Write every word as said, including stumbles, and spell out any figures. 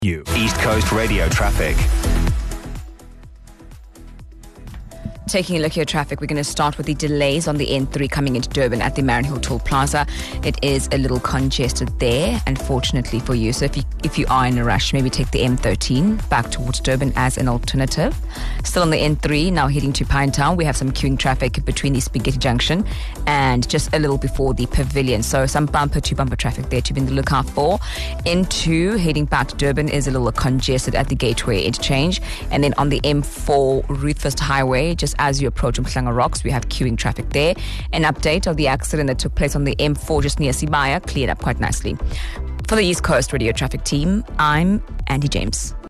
You. East Coast Radio traffic. Taking a look at traffic, we're going to start with the delays on the N three coming into Durban at the Marion Toll Plaza. It is a little congested there, unfortunately for you. So if you if you are in a rush, maybe take the M thirteen back towards Durban as an alternative. Still on the N three, now heading to Pinetown, we have some queuing traffic between the Spaghetti Junction and just a little before the Pavilion. So some bumper to bumper traffic there to be on the lookout for. N two, heading back to Durban, is a little congested at the Gateway interchange. And then on the M four, Ruthfest Highway, just as you approach Mhlanga Rocks, we have queuing traffic there. An update of the accident that took place on the M four just near Sibaya cleared up quite nicely. For the East Coast Radio Traffic Team, I'm Andy James.